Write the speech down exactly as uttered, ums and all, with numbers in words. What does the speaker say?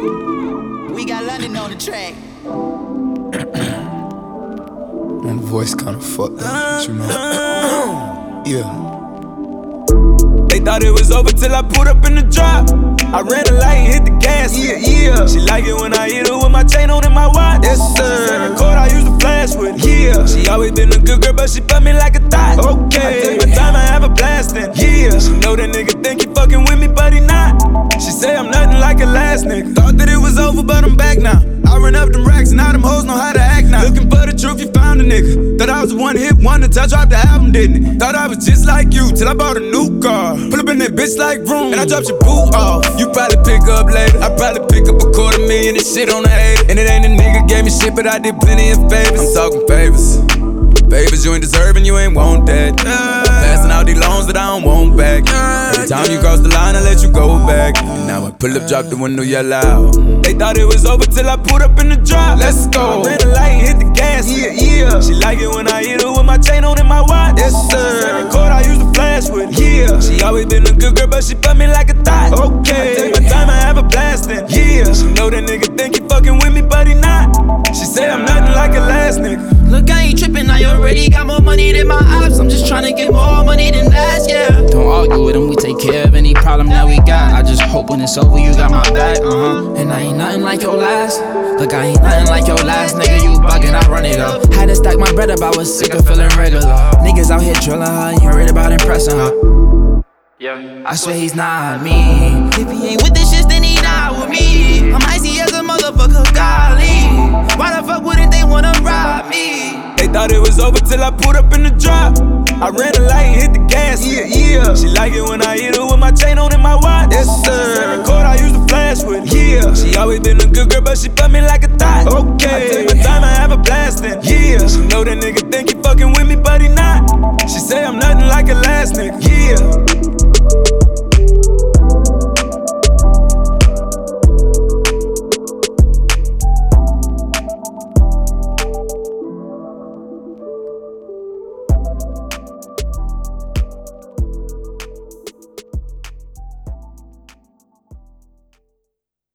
We got London on the track. Man, the voice kinda fucked up, you know. Yeah. They thought it was over till I pulled up in the drop. I ran the light and hit the gas. Yeah, yeah. She like it when I hit her with my chain on and my watch. Yes, sir. She said record, I use the flash with it. Yeah. She always been a good girl, but she fuck me like a thot. Okay. I take my time, I have a blast in. Yeah. She know that nigga think he fucking with me, but he not. She say I'm nothing like a last nigga. Thought that it was over, but I'm back now. I run up them racks and now them hoes know how to act now. Looking for the truth, you found a nigga. Thought I was a one hit wonder till I dropped the album, didn't it? Thought I was just like you till I bought a new car. Pull up in that bitch like vroom, and I dropped your boot off. You probably pick up later. I probably pick up a quarter million and shit on the hater. And it ain't a nigga gave me shit, but I did plenty of favors. I'm talking favors. Favors you ain't deserving, you ain't want that. Passing out these loans that I don't want back. Every time you cross the line, I let you go back. And now I pull up, drop the window, yell out. They thought it was over till I pulled up in the drop. Let's go. I ran the light and hit the gas. Yeah, yeah. She like it when I hit her with my chain on and my watch. Yes, sir. She said record, I use the flash with it. Yeah. She always been a good girl, but she fuck me like a thot. Okay. I take my time, I have a blast in. Yeah. She know that nigga think he fucking with me, but he not. She say I'm nothing like a last nigga. Look, I ain't trippin', I already got more money than my ops. I'm just tryna get more money than last, yeah. Don't argue with him, we take care of any problem that we got. I just hope when it's over, you got my back, uh-huh. And I ain't nothing like your last. Look, I ain't nothing like your last, nigga, you buggin', I run it up. Had to stack my bread up, I was sick of feeling regular. Niggas out here drillin' her, you worried about impressing her. Yeah. I swear he's not me. If he ain't with the shit, then he not with me. I'm icy as a motherfucker, golly. Why the fuck wouldn't they wanna rob me? They thought it was over till I pulled up in the drop. I ran the light and hit the gas. Yeah, yeah. She like it when I hit her with my chain on and my watch. Yes, sir. She said record, I use the flash with it. Yeah. She always been a good girl, but she fuck me like a thot. Okay. I take my time, I have a blast in. Yeah. She know that nigga think he fucking with me, but he not. She say I'm nothing like a last nigga. Yeah.